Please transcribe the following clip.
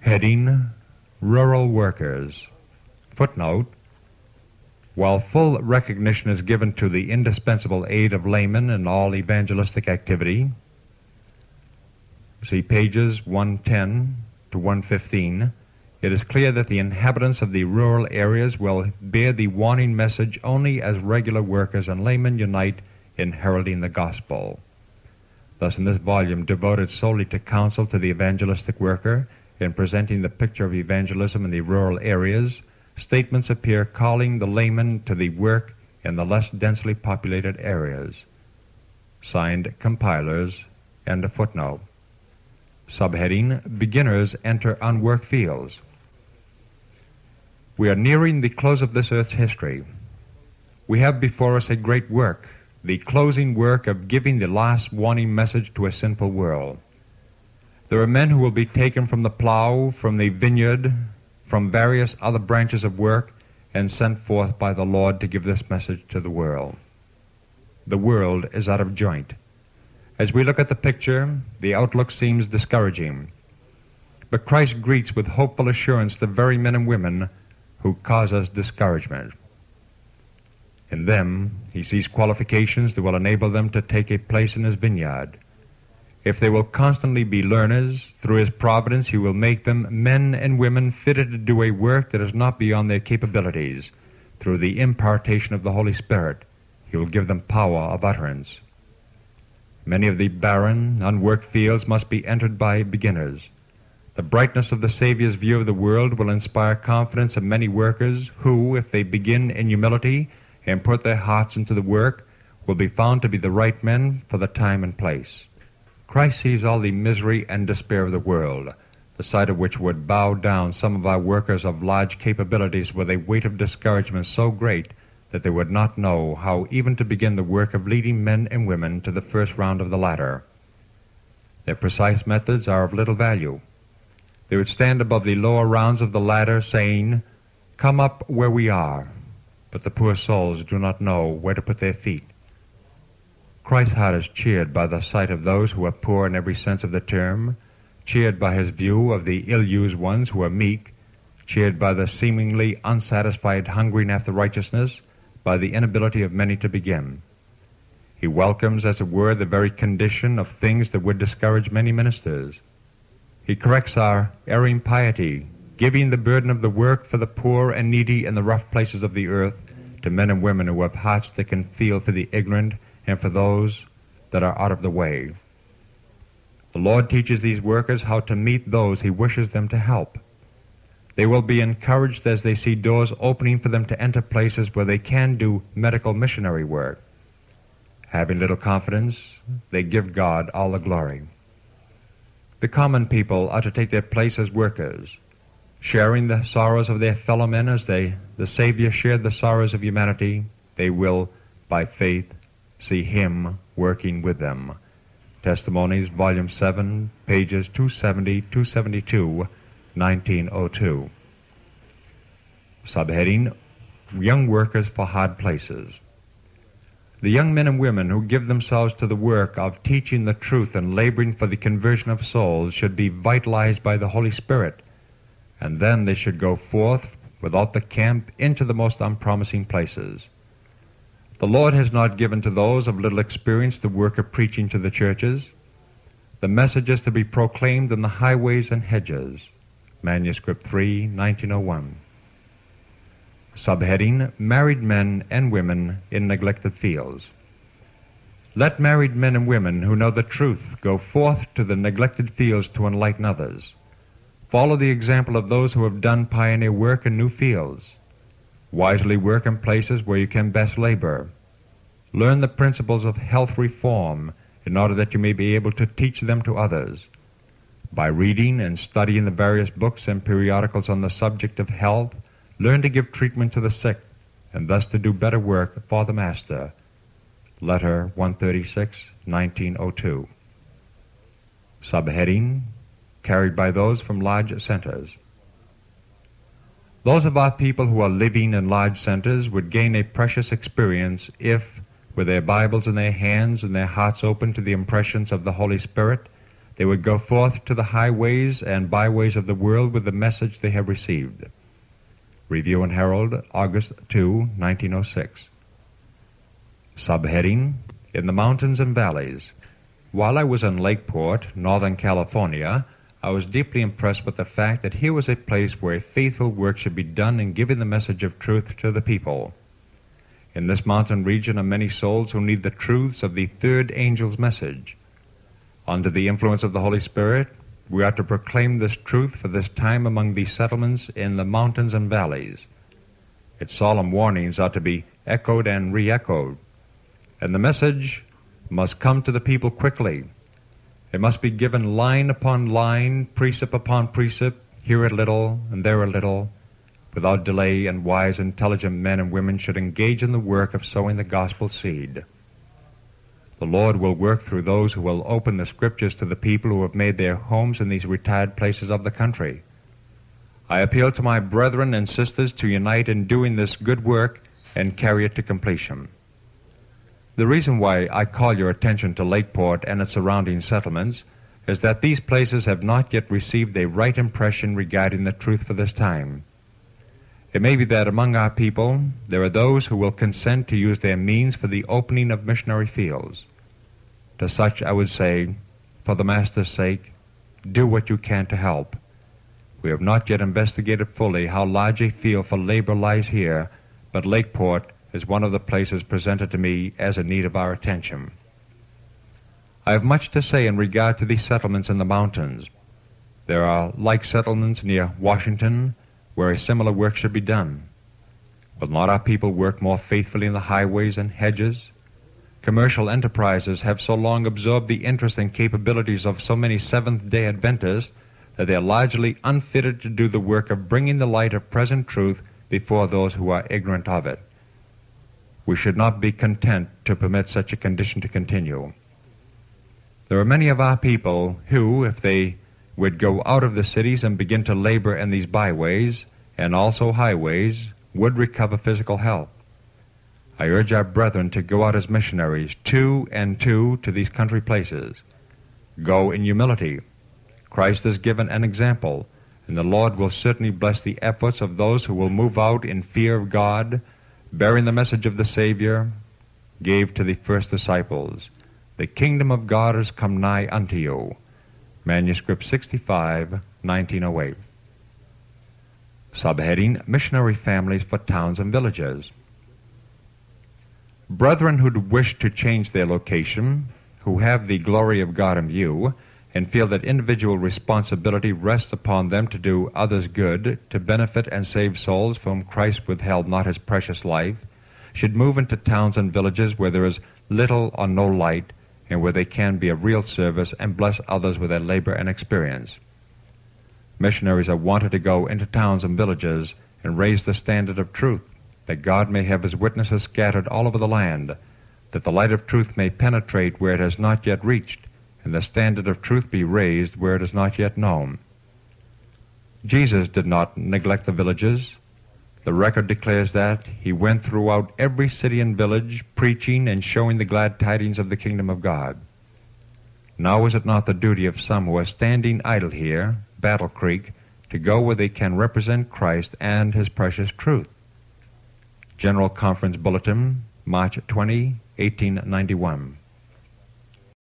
Heading: Rural Workers. Footnote: while full recognition is given to the indispensable aid of laymen in all evangelistic activity, see pages 110 to 115, it is clear that the inhabitants of the rural areas will bear the warning message only as regular workers and laymen unite in heralding the gospel. Thus, in this volume devoted solely to counsel to the evangelistic worker in presenting the picture of evangelism in the rural areas, statements appear calling the layman to the work in the less densely populated areas. Signed, Compilers, and a footnote. Subheading: Beginners enter unworked fields. We are nearing the close of this earth's history. We have before us a great work, the closing work of giving the last warning message to a sinful world. There are men who will be taken from the plow, from the vineyard, from various other branches of work, and sent forth by the Lord to give this message to the world. The world is out of joint. As we look at the picture, the outlook seems discouraging. But Christ greets with hopeful assurance the very men and women who cause us discouragement. In them, he sees qualifications that will enable them to take a place in his vineyard. If they will constantly be learners, through his providence he will make them men and women fitted to do a work that is not beyond their capabilities. Through the impartation of the Holy Spirit, he will give them power of utterance. Many of the barren, unworked fields must be entered by beginners. The brightness of the Savior's view of the world will inspire confidence in many workers who, if they begin in humility and put their hearts into the work, will be found to be the right men for the time and place. Christ sees all the misery and despair of the world, the sight of which would bow down some of our workers of large capabilities with a weight of discouragement so great that they would not know how even to begin the work of leading men and women to the first round of the ladder. Their precise methods are of little value. They would stand above the lower rounds of the ladder saying, "Come up where we are," but the poor souls do not know where to put their feet. Christ's heart is cheered by the sight of those who are poor in every sense of the term, cheered by his view of the ill-used ones who are meek, cheered by the seemingly unsatisfied hungering after righteousness, by the inability of many to begin. He welcomes, as it were, the very condition of things that would discourage many ministers. He corrects our erring piety, giving the burden of the work for the poor and needy in the rough places of the earth to men and women who have hearts that can feel for the ignorant and for those that are out of the way. The Lord teaches these workers how to meet those he wishes them to help. They will be encouraged as they see doors opening for them to enter places where they can do medical missionary work. Having little confidence, they give God all the glory. The common people are to take their place as workers, sharing the sorrows of their fellow men as the Savior shared the sorrows of humanity. They will, by faith, see him working with them. Testimonies, Volume 7, pages 270, 272, 1902. Subheading: Young Workers for Hard Places. The young men and women who give themselves to the work of teaching the truth and laboring for the conversion of souls should be vitalized by the Holy Spirit, and then they should go forth without the camp into the most unpromising places. The Lord has not given to those of little experience the work of preaching to the churches. The message is to be proclaimed in the highways and hedges. Manuscript 3, 1901. Subheading: Married Men and Women in Neglected Fields. Let married men and women who know the truth go forth to the neglected fields to enlighten others. Follow the example of those who have done pioneer work in new fields. Wisely work in places where you can best labor. Learn the principles of health reform in order that you may be able to teach them to others. By reading and studying the various books and periodicals on the subject of health, learn to give treatment to the sick, and thus to do better work for the Master. Letter 136, 1902. Subheading: Carried by those from large centers. Those of our people who are living in large centers would gain a precious experience if, with their Bibles in their hands and their hearts open to the impressions of the Holy Spirit, They would go forth to the highways and byways of the world with the message they have received. Review and Herald, August 2, 1906. Subheading, In the Mountains and Valleys. While I was in Lakeport, Northern California, I was deeply impressed with the fact that here was a place where faithful work should be done in giving the message of truth to the people. In this mountain region are many souls who need the truths of the third angel's message. Under the influence of the Holy Spirit, we are to proclaim this truth for this time among these settlements in the mountains and valleys. Its solemn warnings are to be echoed and re-echoed, and the message must come to the people quickly. It must be given line upon line, precept upon precept, here a little and there a little, without delay, and wise, intelligent men and women should engage in the work of sowing the gospel seed. The Lord will work through those who will open the Scriptures to the people who have made their homes in these retired places of the country. I appeal to my brethren and sisters to unite in doing this good work and carry it to completion. The reason why I call your attention to Lakeport and its surrounding settlements is that these places have not yet received a right impression regarding the truth for this time. It may be that among our people there are those who will consent to use their means for the opening of missionary fields. To such I would say, for the Master's sake, do what you can to help. We have not yet investigated fully how large a field for labor lies here, but Lakeport is one of the places presented to me as in need of our attention. I have much to say in regard to these settlements in the mountains. There are like settlements near Washington where a similar work should be done. Will not our people work more faithfully in the highways and hedges? Commercial enterprises have so long absorbed the interest and capabilities of so many Seventh-day Adventists that they are largely unfitted to do the work of bringing the light of present truth before those who are ignorant of it. We should not be content to permit such a condition to continue. There are many of our people who, if they would go out of the cities and begin to labor in these byways and also highways, would recover physical health. I urge our brethren to go out as missionaries, two and two, to these country places. Go in humility. Christ has given an example, and the Lord will certainly bless the efforts of those who will move out in fear of God, bearing the message of the Savior gave to the first disciples. The kingdom of God has come nigh unto you. Manuscript 65, 1908. Subheading, Missionary Families for Towns and Villages. Brethren who wish to change their location, who have the glory of God in view, and feel that individual responsibility rests upon them to do others good, to benefit and save souls from whom Christ withheld not his precious life, should move into towns and villages where there is little or no light, and where they can be of real service and bless others with their labor and experience. Missionaries are wanted to go into towns and villages and raise the standard of truth, that God may have his witnesses scattered all over the land, that the light of truth may penetrate where it has not yet reached, and the standard of truth be raised where it is not yet known. Jesus did not neglect the villages. The record declares that he went throughout every city and village, preaching and showing the glad tidings of the kingdom of God. Now is it not the duty of some who are standing idle here, Battle Creek, to go where they can represent Christ and his precious truth? General Conference Bulletin, March 20, 1891.